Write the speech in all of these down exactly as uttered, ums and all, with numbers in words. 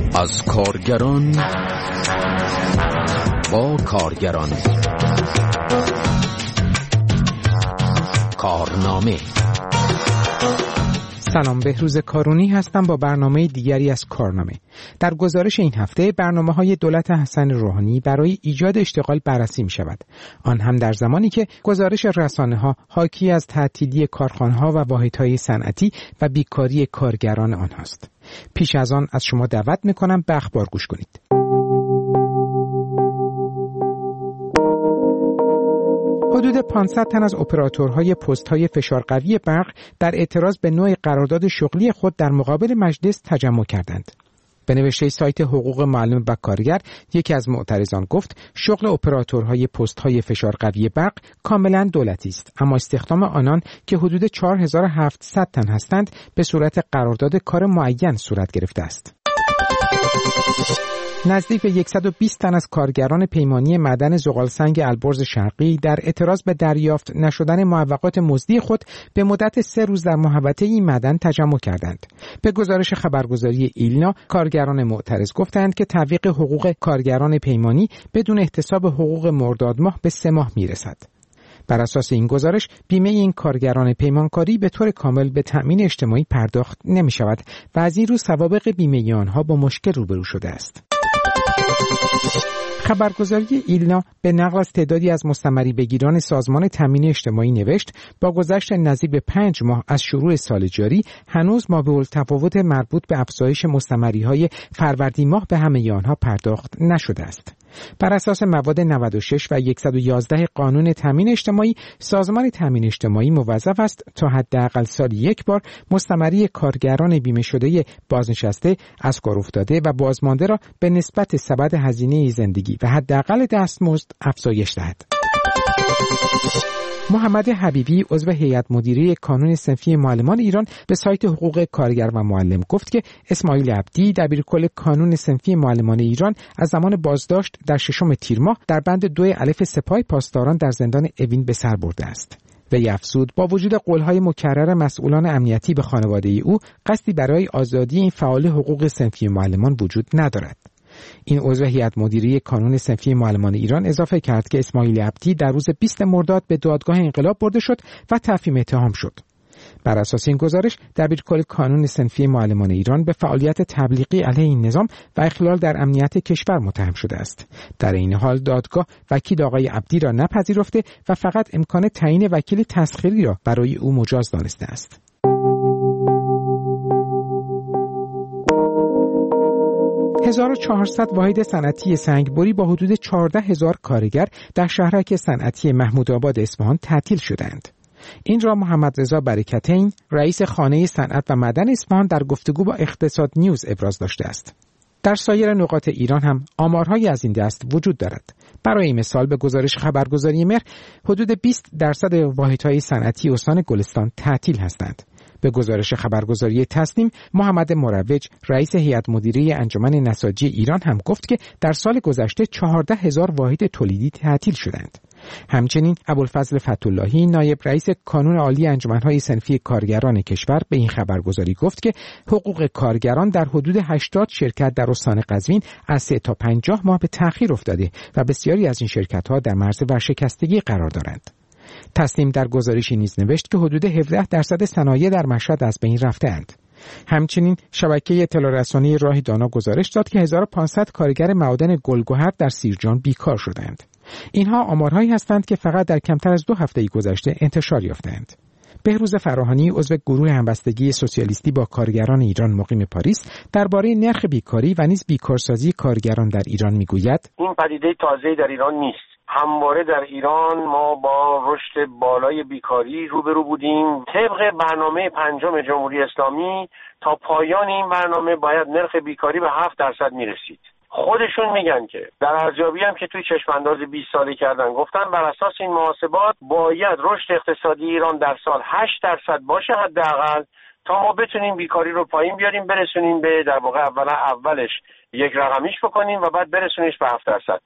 از کارگران با کارگران. کارنامه. سلام، بهروز کارونی هستم با برنامه دیگری از کارنامه. در گزارش این هفته برنامه‌های دولت حسن روحانی برای ایجاد اشتغال بررسی می‌شود. آن هم در زمانی که گزارش رسانه‌ها حاکی از تعطیلی کارخانه‌ها و واحدهای صنعتی و بیکاری کارگران آنهاست. پیش از آن از شما دعوت می‌کنم به اخبار گوش کنید. حدود پانصد تن از اپراتورهای پست‌های فشارقوی برق در اعتراض به نوع قرارداد شغلی خود در مقابل مجلس تجمع کردند. به نوشته سایت حقوق معلم و کارگر، یکی از معترضان گفت شغل اپراتورهای پست‌های فشارقوی برق کاملا دولتی است، اما استخدام آنان که حدود چهار هزار و هفتصد تن هستند به صورت قرارداد کار معین صورت گرفته است. نزدیک به صد و بیست تن از کارگران پیمانی معدن زغالسنگ البرز شرقی در اعتراض به دریافت نشدن معوقات مزدی خود به مدت سه روز در محوطه این معدن تجمع کردند. به گزارش خبرگزاری ایلنا، کارگران معترض گفتند که تعویق حقوق کارگران پیمانی بدون احتساب حقوق مرداد ماه به سه ماه میرسد. بر اساس این گزارش، بیمه این کارگران پیمانکاری به طور کامل به تأمین اجتماعی پرداخت نمی شود و از این رو سوابق بیمه آنها با مشکل روبرو شده است. خبرگزاری ایلنا به نقل از تعدادی از مستمری بگیران سازمان تامین اجتماعی نوشت با گذشت نزدیک به پنج ماه از شروع سال جاری هنوز مابعالتفاوت مربوط به افزایش مستمری‌های فروردین ماه به همه آنها پرداخت نشده است. بر اساس مواد نود و شش و صد و یازده قانون تامین اجتماعی، سازمان تامین اجتماعی موظف است تا حداقل سالی یک بار مستمری کارگران بیمه شده بازنشسته، از کار افتاده و بازمانده را به نسبت سبد هزینه زندگی و حداقل دستمزد افزایش دهد. محمد حبیبی، عضو هیئت مدیره کانون صنفی معلمان ایران، به سایت حقوق کارگر و معلم گفت که اسماعیل عبدی، دبیرکل کانون صنفی معلمان ایران، از زمان بازداشت در ششم تیر ماه در بند دو الف سپاه پاسداران در زندان اوین به سر برده است. وی افزود با وجود قولهای مکرر مسئولان امنیتی به خانواده او، قصدی برای آزادی این فعال حقوق صنفی معلمان وجود ندارد. این عضو هیئت مدیره کانون صنفی معلمان ایران اضافه کرد که اسماعیل عبدی در روز بیست مرداد به دادگاه انقلاب برده شد و تفهیم اتهام شد. بر اساس این گزارش، دبیرکل کانون صنفی معلمان ایران به فعالیت تبلیغی علیه این نظام و اخلال در امنیت کشور متهم شده است. در این حال دادگاه وکیل آقای عبدی را نپذیرفته و فقط امکان تعیین وکیل تسخیری را برای او مجاز دانسته است. هزار و چهارصد واحد صنعتی سنگبری با حدود چهارده هزار کارگر در شهرک صنعتی محمودآباد اصفهان تعطیل شدند. این را محمد رضا برکتین، رئیس خانه صنعت و معدن اصفهان، در گفتگو با اقتصاد نیوز ابراز داشته است. در سایر نقاط ایران هم آمارهایی از این دست وجود دارد. برای مثال به گزارش خبرگزاری مهر، حدود بیست درصد واحدهای صنعتی استان گلستان تعطیل هستند. به گزارش خبرگزاری تصنیم، محمد مروج، رئیس هیئت مدیره انجمن نساجی ایران، هم گفت که در سال گذشته چهارده هزار واحد تولیدی تعطیل شدند. همچنین ابوالفضل فتح‌اللهی، نایب رئیس کانون عالی انجمن‌های صنفی کارگران کشور، به این خبرگزاری گفت که حقوق کارگران در حدود هشتاد شرکت در استان قزوین از سه تا پنجاه ماه به تأخیر افتاده و بسیاری از این شرکت‌ها در معرض ورشکستگی قرار دارند. تصنیم در گزارشی نیز نوشت که حدود هفده درصد صنایع در مشهد از بین رفته‌اند. همچنین شبکه اطلاع رسانی راه دانا گزارش داد که هزار و پانصد کارگر معادن گلگهر در سیرجان بیکار شدند. اینها آمارهایی هستند که فقط در کمتر از دو هفته گذشته انتشار یافتند. بهروز فراهانی، عضو گروه همبستگی سوسیالیستی با کارگران ایران مقیم پاریس، درباره نرخ بیکاری و نیز بیکارسازی کارگران در ایران میگوید: این پدیده تازه‌ای در ایران نیست. همواره در ایران ما با رشد بالای بیکاری روبرو بودیم. طبق برنامه پنجم جمهوری اسلامی تا پایان این برنامه باید نرخ بیکاری به هفت درصد میرسید. خودشون میگن که در ارزیابی هم که توی چشم انداز بیست ساله کردن، گفتن بر اساس این محاسبات باید رشد اقتصادی ایران در سال هشت درصد باشه حداقل تا ما بتونیم بیکاری رو پایین بیاریم، برسونیم به در واقع اولا اولش یک رقمیش بکنیم و بعد برسونیش به هفت درصد.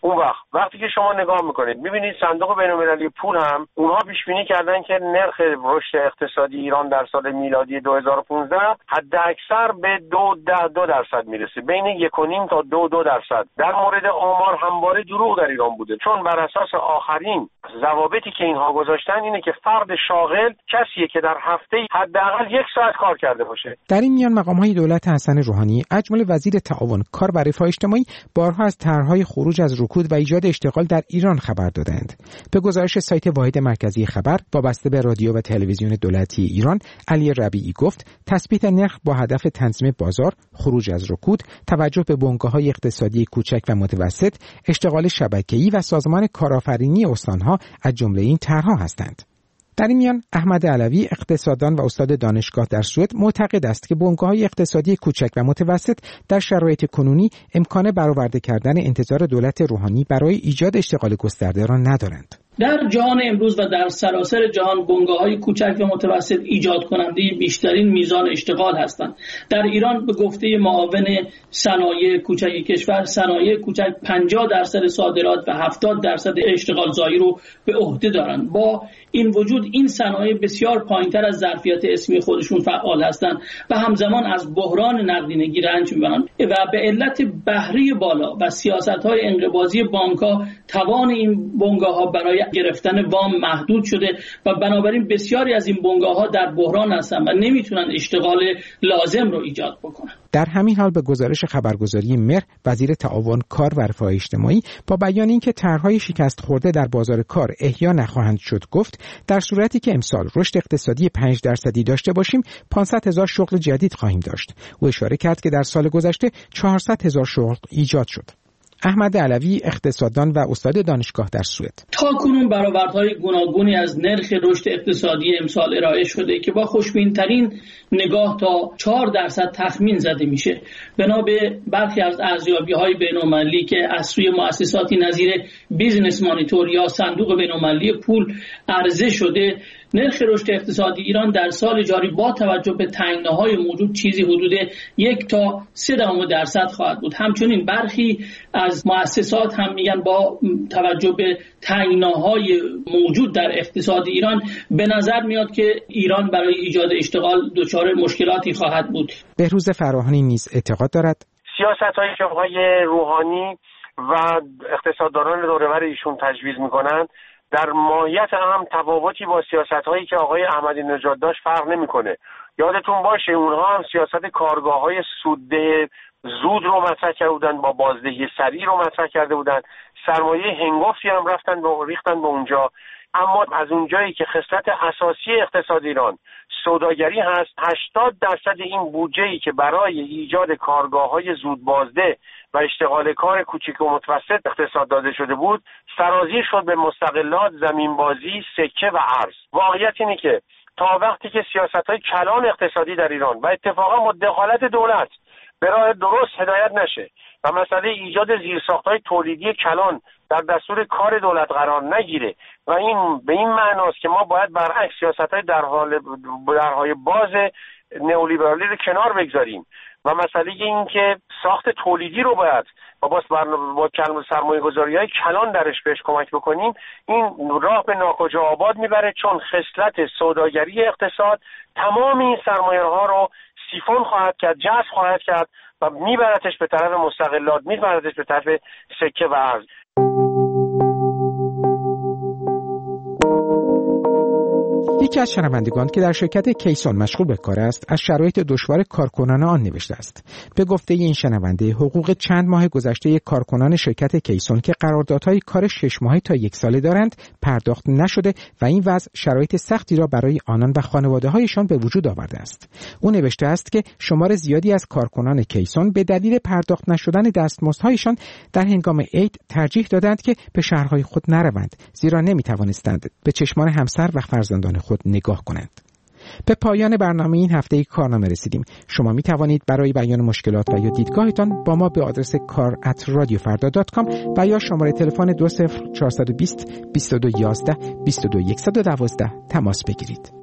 اون وقت وقتی که شما نگاه میکنید میبینید صندوق بین‌المللی پول هم اونها پیش بینی کردن که نرخ رشد اقتصادی ایران در سال میلادی دو هزار و پانزده حد اکثر به دو ده دو درصد میرسه، بین یک و نیم تا دو دو درصد. در مورد آمار همواره دروغ در ایران بوده، چون بر اساس آخرین ضوابطی که اینها گذاشتن اینه که فرد شاغل کسیه که در هفته حداقل یک ساعت کار کرده باشه. در این میان مقام‌های دولت حسن روحانی از جمله وزیر تعاون، کار و رفاه اجتماعی بارها از طرح‌های خروج از رکود و ایجاد اشتغال در ایران خبر دادند. به گزارش سایت واحد مرکزی خبر وابسته به رادیو و تلویزیون دولتی ایران، علی ربیعی گفت تثبیت نرخ با هدف تنظیم بازار، خروج از رکود، توجه به بنگاه‌های اقتصادی کوچک و متوسط، اشتغال شبکه‌ای و سازمان کارآفرینی استان‌ها از جمله این طرح‌ها هستند. در این میان احمد علوی، اقتصاددان و استاد دانشگاه در سوئد، معتقد است که بنگاه‌های اقتصادی کوچک و متوسط در شرایط کنونی امکان برآورده کردن انتظار دولت روحانی برای ایجاد اشتغال گسترده را ندارند. در جهان امروز و در سراسر جهان بنگاه‌های کوچک و متوسط ایجاد کننده بیشترین میزان اشتغال هستند. در ایران به گفته معاون صنایع کوچک کشور، صنایع کوچک پنجاه درصد صادرات و هفتاد درصد اشتغال زایی رو به عهده دارند. با این وجود این صنایع بسیار پایین‌تر از ظرفیت اسمی خودشون فعال هستند و همزمان از بحران نقدینگی رنج می‌برند و به علت بهره بالا و سیاست‌های انقباضی بانک‌ها توان این بنگاه‌ها برای گرفتن وام محدود شده و بنابراین بسیاری از این بنگاه‌ها در بحران هستند و نمیتونن اشتغال لازم رو ایجاد بکنن. در همین حال به گزارش خبرگزاری مهر، وزیر تعاون، کار و رفاه اجتماعی با بیان اینکه طرح‌های شکست خورده در بازار کار احیا نخواهند شد گفت در صورتی که امسال رشد اقتصادی پنج درصدی داشته باشیم پانصد هزار شغل جدید خواهیم داشت. او اشاره کرد که در سال گذشته چهارصد هزار شغل ایجاد شد. احمد علوی، اقتصاددان و استاد دانشگاه در سوئد: تاکنون برآوردهای گوناگونی از نرخ رشد اقتصادی امسال ارائه شده که با خوشبین‌ترین نگاه تا چهار درصد تخمین زده میشه. بنا به برخی از ارزیابی‌های بین‌المللی که از سوی مؤسساتی نظیر بیزنس مانیتور یا صندوق بین‌المللی پول عرضه شده، نرخ رشد اقتصادی ایران در سال جاری با توجه به تنگناهای موجود چیزی حدود یک تا سه دهم درصد خواهد بود. همچنین برخی از مؤسسات هم میگن با توجه به تنگناهای موجود در اقتصاد ایران به نظر میاد که ایران برای ایجاد اشتغال دچار مشکلاتی خواهد بود. بهروز فراهانی نیز اعتقاد دارد سیاست‌های که آقای روحانی و اقتصاددانان دوره‌ور ایشون تجویز میکنن در ماهیت هم تفاوتی با سیاست‌هایی که آقای احمدی نژاد داشت فرق نمی‌کنه. یادتون باشه اونها هم سیاست کارگاه‌های سودده زود رو مطرح کرده بودن، با بازدهی سریع رو مطرح کرده بودن، سرمایه هنگفتی هم رفتن و ریختن به اونجا. اما از اونجایی که خصلت اساسی اقتصاد ایران سوداگری هست، هشتاد درصد این بودجه‌ای که برای ایجاد کارگاه‌های زود بازده و اشتغال کار کوچک و متوسط اقتصاد داده شده بود سرازیر شد به مستغلات، زمینبازی، سکه و ارز. واقعیت اینه که تا وقتی که سیاست‌های کلان اقتصادی در ایران و اتفاقا با دخالت دولت به راه درست هدایت نشه و مسئله ایجاد زیرساخت‌های تولیدی کلان در دستور کار دولت قرار نگیره و این به این معناست که ما باید برعکس سیاست‌های در حال درهای باز نئولیبرالی رو کنار بگذاریم و مسئله این که ساخت تولیدی رو باید با باز با کلمه سرمایه‌گذاری‌های کلان درش بهش کمک بکنیم، این راه به ناکجا آباد میبره، چون خصلت سوداگری اقتصاد تمام این سرمایه‌ها رو سیفون خواهد کرد، جذب خواهد کرد و میبردش به طرف مستغلات، میبردش به طرف سکه و ارز. یکی از شنوندگان که در شرکت کیسون مشغول به کار است از شرایط دشوار کارکنان آن نوشته است. به گفته این شنونده حقوق چند ماه گذشته کارکنان شرکت کیسون که قراردادهای کار شش ماهه تا یک ساله دارند پرداخت نشده و این وضع شرایط سختی را برای آنان و خانواده‌هایشان به وجود آورده است. او نوشته است که شمار زیادی از کارکنان کیسون به دلیل پرداخت نشدن دستمزدهایشان در هنگام عید ترجیح دادند که به شهرهای خود نروند، زیرا نمی‌توانستند به چشمان همسر و فرزندان خود نگاه کنند. به پایان برنامه این هفته کارنامه رسیدیم. شما می توانید برای بیان مشکلات و یا دیدگاهتان با ما به آدرس کار ات رادیو فردا دات کام و یا شماره تلفن دو صفر چهار دو صفر بیست بیست و دو یازده بیست و دو صفر یک یک دو تماس بگیرید.